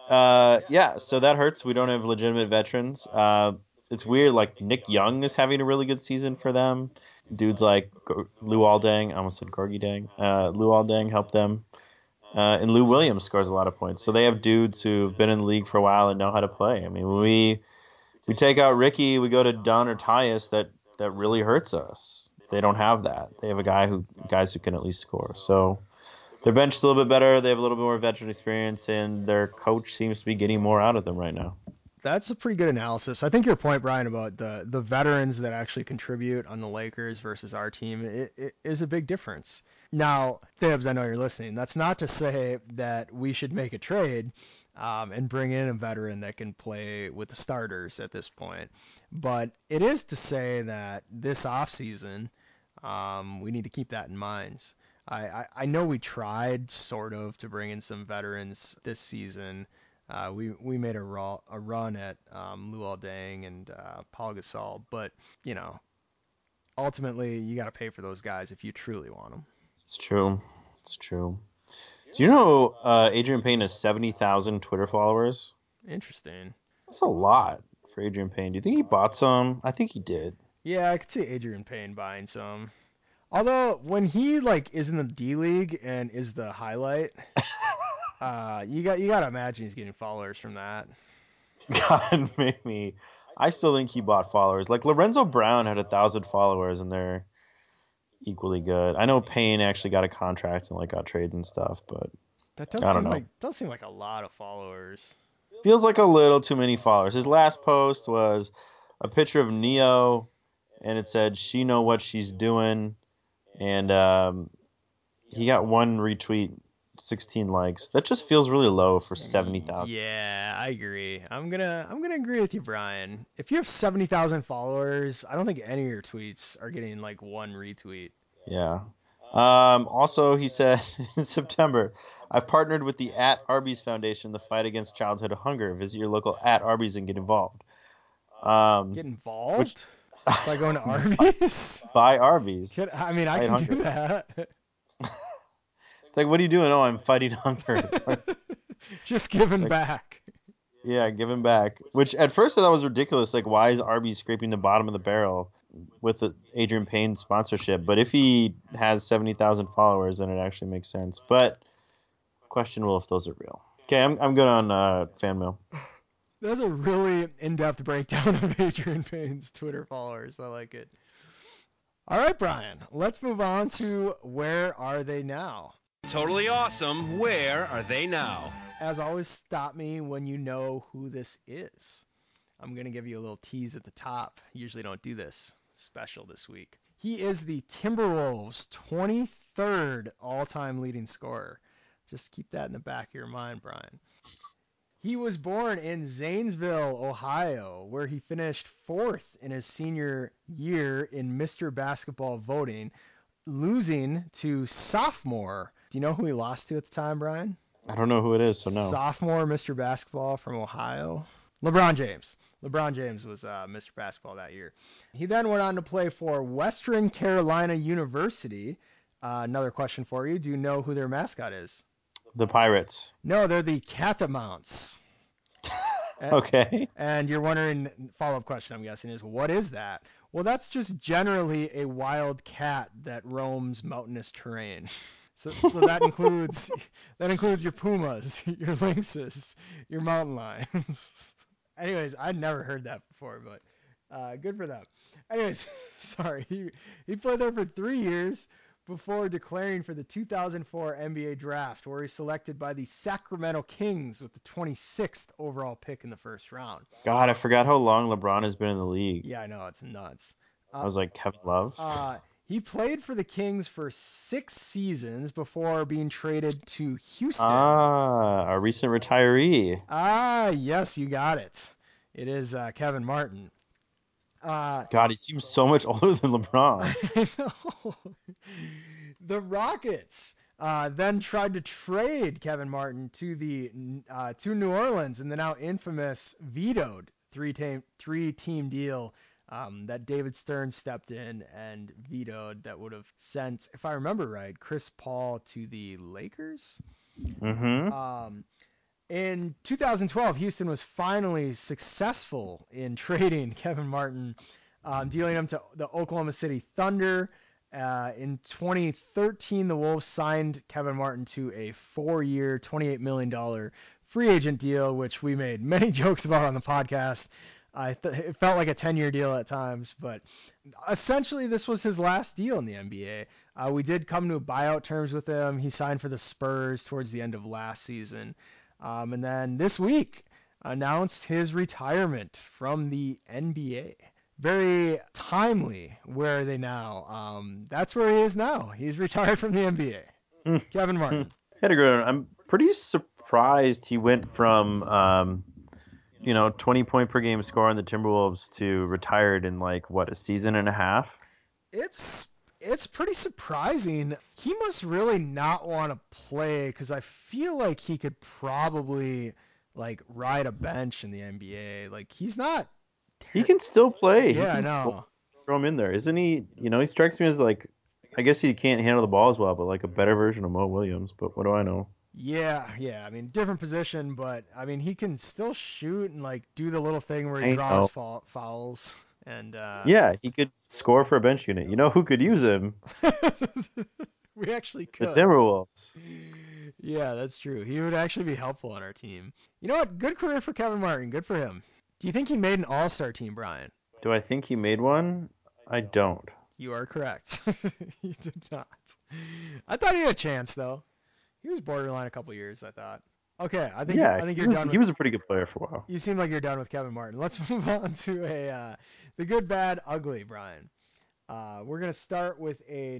Yeah, so that hurts. We don't have legitimate veterans. It's weird, like Nick Young is having a really good season for them. Dudes like Lou Aldang, I almost said Gorgie Dang. Lou Aldang helped them. And Lou Williams scores a lot of points. So they have dudes who've been in the league for a while and know how to play. I mean, when we take out Ricky, we go to Dunn or Tyus, that really hurts us. They don't have that. They have guys who can at least score. So their bench is a little bit better. They have a little bit more veteran experience, and their coach seems to be getting more out of them right now. That's a pretty good analysis. I think your point, Brian, about the veterans that actually contribute on the Lakers versus our team, it is a big difference. Now, Thibs, I know you're listening. That's not to say that we should make a trade and bring in a veteran that can play with the starters at this point. But it is to say that this offseason, we need to keep that in mind. I know we tried sort of to bring in some veterans this season. We made a run at Lou Aldang and Paul Gasol, but ultimately you got to pay for those guys if you truly want them. It's true. Do you know Adrian Payne has 70,000 Twitter followers? Interesting. That's a lot for Adrian Payne. Do you think he bought some? I think he did. Yeah, I could see Adrian Payne buying some. Although when he is in the D League and is the highlight. You got to imagine he's getting followers from that. God, maybe. I still think he bought followers. Like Lorenzo Brown had 1,000 followers, and they're equally good. I know Payne actually got a contract and got trades and stuff, but that does seem like a lot of followers. Feels like a little too many followers. His last post was a picture of Neo, and it said "She know what she's doing," and he got 1 retweet. 16 likes. That just feels really low for 70,000. Yeah, I agree. I'm gonna agree with you, Brian. If you have 70,000 followers, I don't think any of your tweets are getting 1 retweet. Yeah. Also, he said in September, I've partnered with the @Arby's Foundation, the fight against childhood hunger. Visit your local @Arby's and get involved. Get involved? By going to Arby's? Buy Arby's. I can do that. It's like, what are you doing? Oh, I'm fighting hunger. Just giving back. Yeah, giving back. Which at first I thought was ridiculous. Like, why is Arby's scraping the bottom of the barrel with the Adrian Payne sponsorship? But if he has 70,000 followers, then it actually makes sense. But questionable if those are real. Okay, I'm good on fan mail. That's a really in-depth breakdown of Adrian Payne's Twitter followers. I like it. All right, Brian, let's move on to Where Are They Now? Totally awesome. Where are they now? As always, stop me when you know who this is. I'm going to give you a little tease at the top. Usually don't do this. special this week. He is the Timberwolves' 23rd all-time leading scorer. Just keep that in the back of your mind, Brian. He was born in Zanesville, Ohio, where he finished 4th in his senior year in Mr. Basketball voting, losing to sophomore. Do you know who he lost to at the time, Brian? I don't know who it is, so no. Sophomore Mr. Basketball from Ohio. LeBron James. LeBron James was Mr. Basketball that year. He then went on to play for Western Carolina University. Another question for you. Do you know who their mascot is? The Pirates. No, they're the Catamounts. Okay. And you're wondering, follow-up question I'm guessing is, what is that? Well, that's just generally a wild cat that roams mountainous terrain. So that includes your pumas, your lynxes, your mountain lions. Anyways, I'd never heard that before, but good for them. Anyways, sorry. He played there for 3 years before declaring for the 2004 NBA draft, where he's selected by the Sacramento Kings with the 26th overall pick in the first round. God, I forgot how long LeBron has been in the league. Yeah, I know, it's nuts. I was like, Kevin Love? He played for the Kings for 6 seasons before being traded to Houston. A recent retiree. Yes, you got it. It is Kevin Martin. God, he seems so much older than LeBron. I know. The Rockets then tried to trade Kevin Martin to New Orleans in the now infamous vetoed three-team deal that David Stern stepped in and vetoed that would have sent, if I remember right, Chris Paul to the Lakers. Mm-hmm. In 2012, Houston was finally successful in trading Kevin Martin, dealing him to the Oklahoma City Thunder. In 2013, the Wolves signed Kevin Martin to a 4-year, $28 million free agent deal, which we made many jokes about on the podcast. It felt like a 10-year deal at times, but essentially this was his last deal in the NBA. We did come to buyout terms with him. He signed for the Spurs towards the end of last season. And then this week announced his retirement from the NBA. Very timely. Where are they now? That's where he is now. He's retired from the NBA. Kevin Martin. I'm pretty surprised he went from 20 point per game score on the Timberwolves to retired in a season and a half. It's pretty surprising. He must really not want to play, because I feel like he could probably ride a bench in the NBA. He's not. He can still play. Yeah, I know. Throw him in there, isn't he? He strikes me as I guess he can't handle the ball as well, but a better version of Mo Williams. But what do I know? Yeah. I mean, different position, but I mean, he can still shoot and do the little thing where he draws fouls. And yeah, he could score for a bench unit. You know who could use him? We actually could. The Timberwolves. Yeah, that's true. He would actually be helpful on our team. You know what? Good career for Kevin Martin. Good for him. Do you think he made an all-star team, Brian? Do I think he made one? I don't. You are correct. He did not. I thought he had a chance, though. He was borderline a couple years, I thought. Okay, I think you're done. He was a pretty good player for a while. You seem like you're done with Kevin Martin. Let's move on to the good, bad, ugly, Brian. We're gonna start with a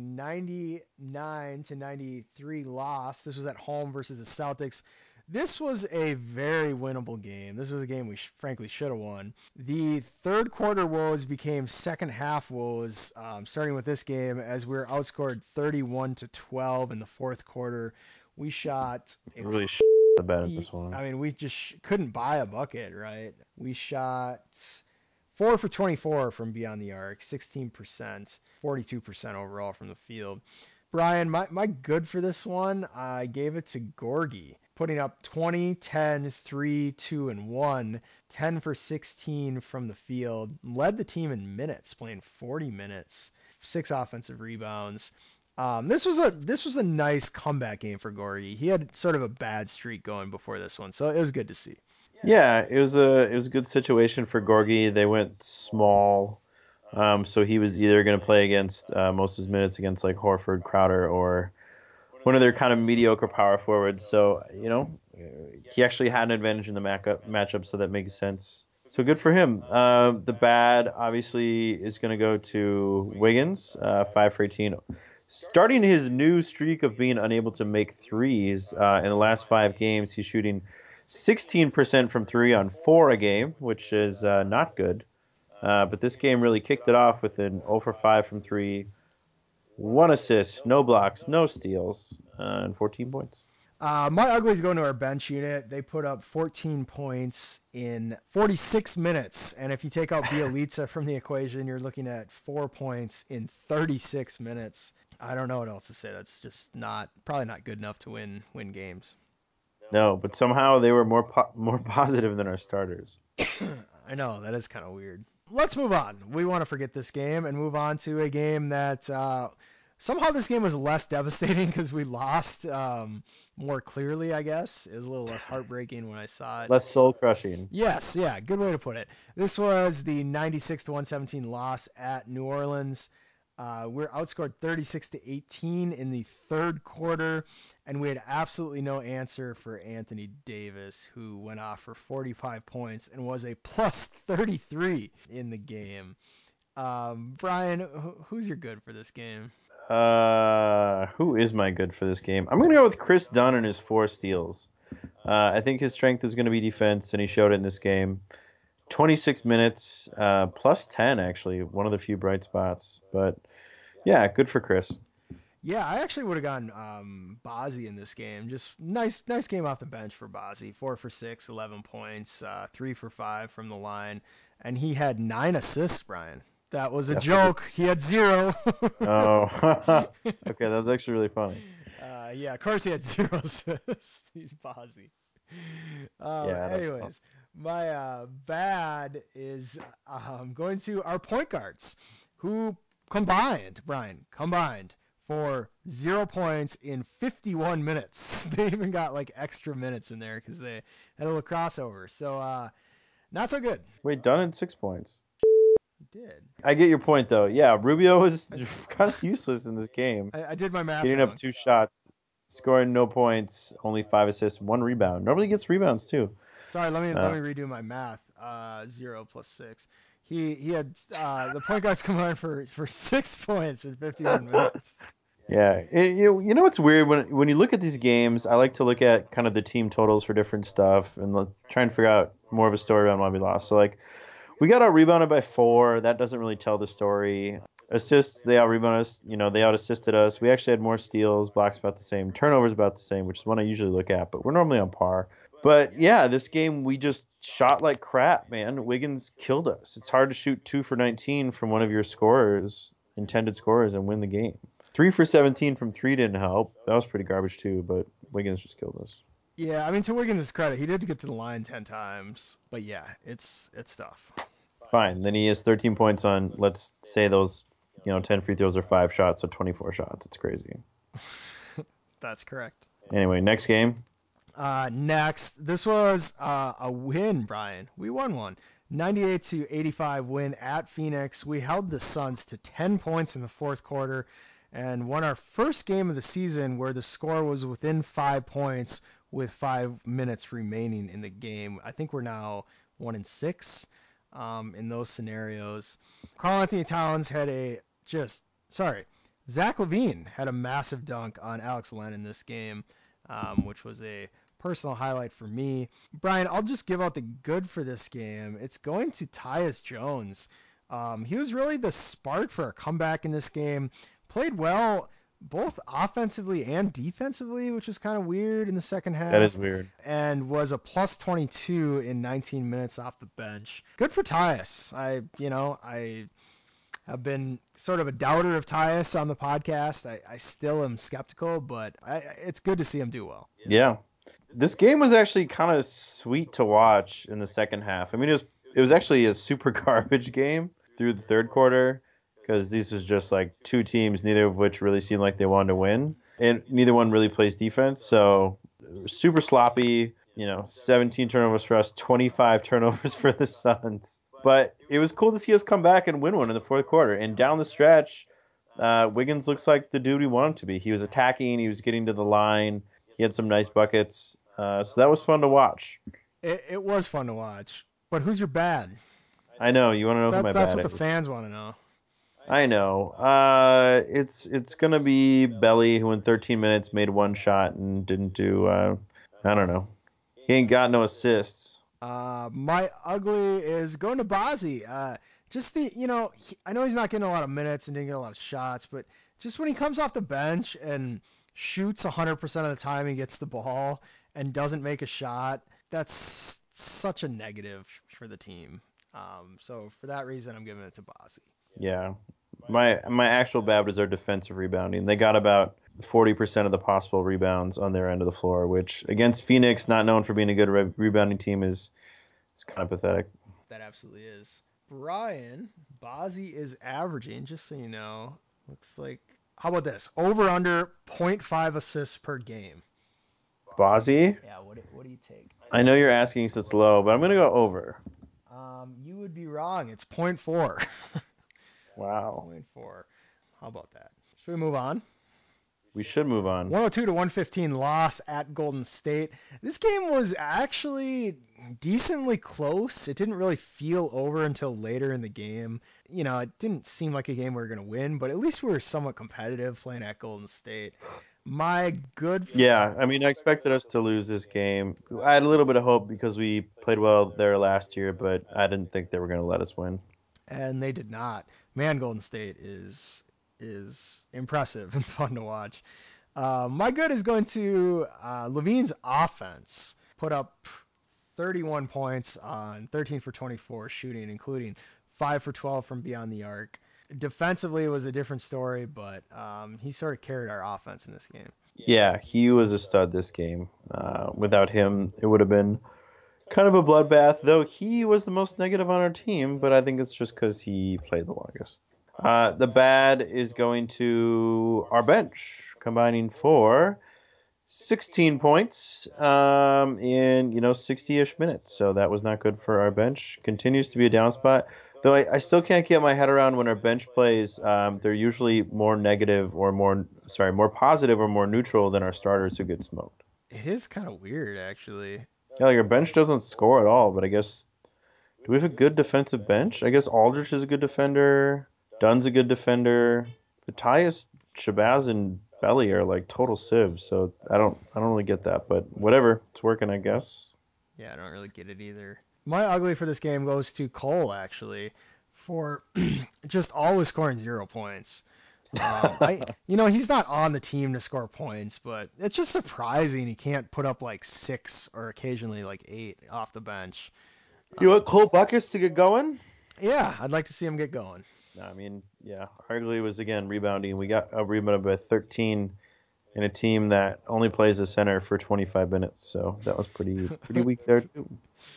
99-93 loss. This was at home versus the Celtics. This was a very winnable game. This was a game we frankly should have won. The third quarter woes became second half woes, starting with this game, as we were outscored 31-12 in the fourth quarter. We shot really the bed at this one. I mean, we just couldn't buy a bucket, right? We shot 4 for 24 from beyond the arc, 16%, 42% overall from the field. Brian, my good for this one, I gave it to Gorgie, putting up 20, 10, 3, 2, and 1, 10 for 16 from the field, led the team in minutes, playing 40 minutes, 6 offensive rebounds. This was a nice comeback game for Gorgie. He had sort of a bad streak going before this one, so it was good to see. Yeah, it was a good situation for Gorgie. They went small, so he was either going to play against most of his minutes against Horford, Crowder, or one of their kind of mediocre power forwards. So he actually had an advantage in the matchup, so that makes sense. So good for him. The bad, obviously, is going to go to Wiggins, 5 for 18. Starting his new streak of being unable to make threes in the last 5 games, he's shooting 16% from three on 4 a game, which is not good. But this game really kicked it off with an 0 for 5 from three, 1 assist, no blocks, no steals, and 14 points. My Uglies going to our bench unit. They put up 14 points in 46 minutes. And if you take out Bielitsa from the equation, you're looking at 4 points in 36 minutes. I don't know what else to say. That's just probably not good enough to win games. No, but somehow they were more positive than our starters. I know, that is kind of weird. Let's move on. We want to forget this game and move on to a game that somehow this game was less devastating because we lost more clearly, I guess. It was a little less heartbreaking when I saw it. Less soul-crushing. Yes, yeah, good way to put it. This was the 96-117 loss at New Orleans. We're outscored 36-18 in the third quarter, and we had absolutely no answer for Anthony Davis, who went off for 45 points and was a plus 33 in the game. Brian, who's your good for this game? Who is my good for this game? I'm going to go with Chris Dunn and his 4 steals. I think his strength is going to be defense, and he showed it in this game. 26 minutes, plus 10, actually. One of the few bright spots. But, yeah, good for Chris. Yeah, I actually would have gone Bozzy in this game. Just nice game off the bench for Bozzy. 4 for 6, 11 points, 3 for 5 from the line. And he had 9 assists, Brian. That was a joke. He had 0. Oh, okay, that was actually really funny. Yeah, of course he had 0 assists. He's Bozzy. Anyways, my bad is going to our point guards, who combined for 0 points in 51 minutes. They even got like extra minutes in there because they had a little crossover. So not so good. Wait, Dunn had 6 points. He did. I get your point, though. Yeah, Rubio was kind of useless in this game. I did my math Getting wrong. up 2 shots, scoring no points, only 5 assists, 1 rebound. Nobody gets rebounds, too. Sorry, let me redo my math. 0 plus 6. He had the point guards combined for 6 points in 51 minutes. Yeah, you know what's weird when you look at these games, I like to look at kind of the team totals for different stuff and try and figure out more of a story around why we lost. So like, we got out rebounded by 4. That doesn't really tell the story. Assists, they out rebounded us. They out assisted us. We actually had more steals, blocks about the same, turnovers about the same, which is one I usually look at, but we're normally on par. But yeah, this game we just shot like crap, man. Wiggins killed us. It's hard to shoot 2 for 19 from one of your intended scorers, and win the game. 3 for 17 from 3 didn't help. That was pretty garbage too, but Wiggins just killed us. Yeah, I mean, to Wiggins' credit, he did get to the line 10 times. But yeah, it's tough. Fine. Then he has 13 points on, let's say those 10 free throws are 5 shots, so 24 shots. It's crazy. That's correct. Anyway, next game. Next, this was a win, Brian. We won one. 98-85 win at Phoenix. We held the Suns to 10 points in the fourth quarter and won our first game of the season where the score was within 5 points with 5 minutes remaining in the game. I think we're now 1-6 in those scenarios. Karl-Anthony Towns had Zach LaVine had a massive dunk on Alex Len in this game, which was a personal highlight for me. Brian, I'll just give out the good for this game. It's going to Tyus Jones. He was really the spark for a comeback in this game. Played well both offensively and defensively, which is kind of weird in the second half. That is weird. And was a plus 22 in 19 minutes off the bench. Good for Tyus. I have been sort of a doubter of Tyus on the podcast. I still am skeptical, but it's good to see him do well. Yeah. This game was actually kind of sweet to watch in the second half. I mean, it was actually a super garbage game through the third quarter because these was just like 2 teams, neither of which really seemed like they wanted to win. And neither one really plays defense. So super sloppy, 17 turnovers for us, 25 turnovers for the Suns. But it was cool to see us come back and win one in the fourth quarter. And down the stretch, Wiggins looks like the dude we want him to be. He was attacking. He was getting to the line. He had some nice buckets. So that was fun to watch. It was fun to watch. But who's your bad? I know. You want to know who my That's bad what the is? fans want to know. I know. It's gonna be Belly, who in 13 minutes made one shot and didn't do. I don't know. He ain't got no assists. My ugly is going to Bazzi. Just I know he's not getting a lot of minutes and didn't get a lot of shots, but just when he comes off the bench and shoots 100% of the time he gets the ball and doesn't make a shot, that's such a negative for the team. So for that reason, I'm giving it to Bazzi. Yeah. My actual bad was their defensive rebounding. They got about 40% of the possible rebounds on their end of the floor, which against Phoenix, not known for being a good rebounding team, is kind of pathetic. That absolutely is. Brian, Bazzi is averaging, just so you know, looks like, how about this? Over under 0.5 assists per game. Bazzi? Yeah, what do you take? I know you're asking since it's low, but I'm going to go over. You would be wrong. It's 0.4. Wow. 0.4. How about that? Should we move on? We should move on. 102 to 115 loss at Golden State. This game was actually decently close. It didn't really feel over until later in the game. It didn't seem like a game we were going to win, but at least we were somewhat competitive playing at Golden State. Yeah, I mean, I expected us to lose this game. I had a little bit of hope because we played well there last year, but I didn't think they were going to let us win. And they did not. Man, Golden State is impressive and fun to watch. My good is going to Levine's offense. Put up 31 points on 13 for 24 shooting, including 5 for 12 from beyond the arc. Defensively, it was a different story, but he sort of carried our offense in this game. Yeah, he was a stud this game. Without him, it would have been kind of a bloodbath, though he was the most negative on our team, but I think it's just because he played the longest. The bad is going to our bench, combining for 16 points in 60-ish minutes. So that was not good for our bench. Continues to be a down spot. Though I still can't get my head around when our bench plays, they're usually more negative or more positive or more neutral than our starters who get smoked. It is kind of weird, actually. Yeah, like our bench doesn't score at all, but I guess, do we have a good defensive bench? I guess Aldrich is a good defender. Dunn's a good defender. Matthias, Shabazz, and Belly are like total civs, so I don't really get that, but whatever, it's working, I guess. Yeah, I don't really get it either. My ugly for this game goes to Cole, actually, for just always scoring 0 points. He's not on the team to score points, but it's just surprising he can't put up like 6 or occasionally like 8 off the bench. You want Cole Buckets to get going? Yeah, I'd like to see him get going. I mean, yeah, Hargley was again rebounding. We got rebounded by 13 in a team that only plays the center for 25 minutes, so that was pretty weak there too.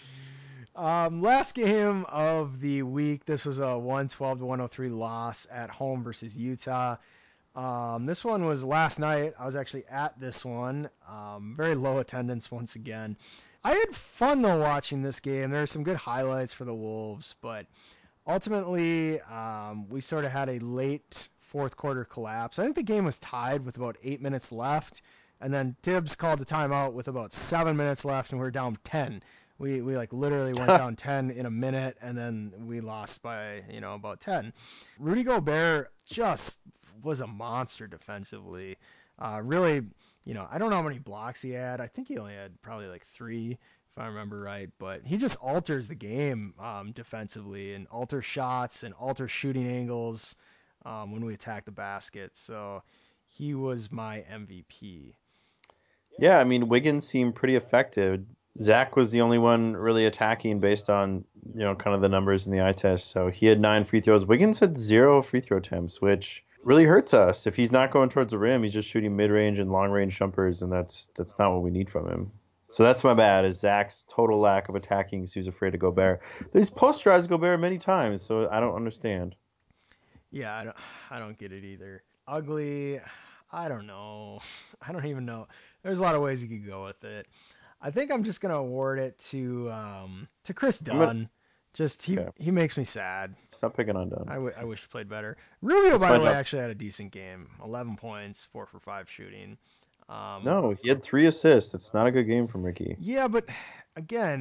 Last game of the week, this was a 112-103 loss at home versus Utah. This one was last night. I was actually at this one. Very low attendance once again. I had fun though watching this game. There are some good highlights for the Wolves, but ultimately we sort of had a late fourth quarter collapse. I think the game was tied with about 8 minutes left, and then Tibbs called the timeout with about 7 minutes left, and we were down 10. We like literally went down 10 in a minute, and then we lost by about 10. Rudy Gobert just was a monster defensively. Really, I don't know how many blocks he had. I think he only had probably like 3, if I remember right. But he just alters the game defensively and alters shots and alters shooting angles when we attack the basket. So he was my MVP. Yeah, I mean, Wiggins seemed pretty effective. Zach was the only one really attacking based on, kind of the numbers in the eye test. So he had 9 free throws. Wiggins had 0 free throw attempts, which really hurts us. If he's not going towards the rim, he's just shooting mid-range and long-range jumpers, and that's not what we need from him. So that's my bad, is Zach's total lack of attacking because he was afraid of Gobert. He's posterized Gobert many times, so I don't understand. Yeah, I don't get it either. Ugly, I don't know. I don't even know. There's a lot of ways you could go with it. I think I'm just gonna award it to Chris Dunn. He makes me sad. Stop picking on Dunn. I wish he played better. Rubio, by the way, actually had a decent game. 11 points, 4 for 5 shooting. No, he had 3 assists. It's not a good game from Ricky. Yeah, but again,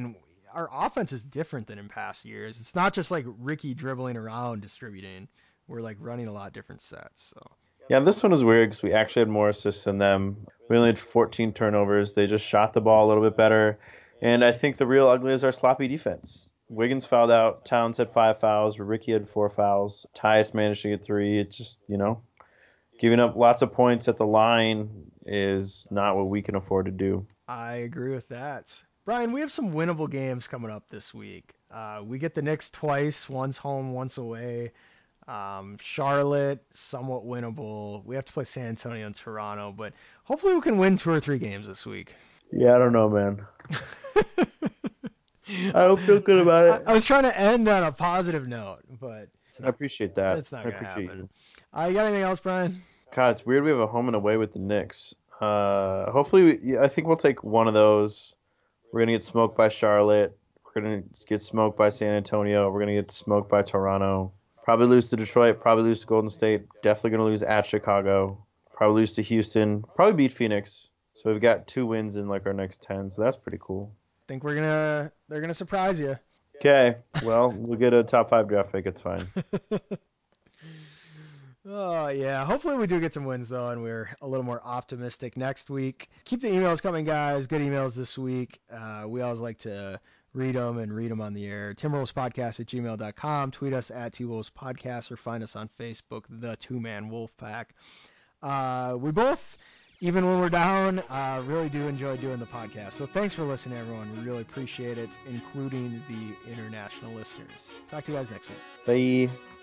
our offense is different than in past years. It's not just like Ricky dribbling around distributing. We're like running a lot different sets. So Yeah, this one was weird because we actually had more assists than them. We only had 14 turnovers. They just shot the ball a little bit better. And I think the real ugly is our sloppy defense. Wiggins fouled out. Towns had 5 fouls. Ricky had 4 fouls. Tyus managed to get 3. It's just, giving up lots of points at the line is not what we can afford to do. I agree with that. Brian, we have some winnable games coming up this week. We get the Knicks twice. One's home, one's away. Charlotte, somewhat winnable. We have to play San Antonio and Toronto, but hopefully we can win 2 or 3 games this week. Yeah, I don't know, man. I don't feel good about it. I was trying to end on a positive note, but I appreciate that. It's not I going to appreciate happen. you. You got anything else, Brian? God, it's weird we have a home and away with the Knicks. Hopefully, I think we'll take one of those. We're going to get smoked by Charlotte. We're going to get smoked by San Antonio. We're going to get smoked by Toronto. Probably lose to Detroit. Probably lose to Golden State. Definitely going to lose at Chicago. Probably lose to Houston. Probably beat Phoenix. So we've got 2 wins in like our next 10. So that's pretty cool. I think they're gonna surprise you. Okay. Well, we'll get a top 5 draft pick. It's fine. Oh, yeah. Hopefully we do get some wins, though, and we're a little more optimistic next week. Keep the emails coming, guys. Good emails this week. We always like to read them and read them on the air. timberwolvespodcast@gmail.com. Tweet us at TWolvesPodcast or find us on Facebook, The Two-Man Wolfpack. We both, even when we're down, really do enjoy doing the podcast. So thanks for listening, everyone. We really appreciate it, including the international listeners. Talk to you guys next week. Bye.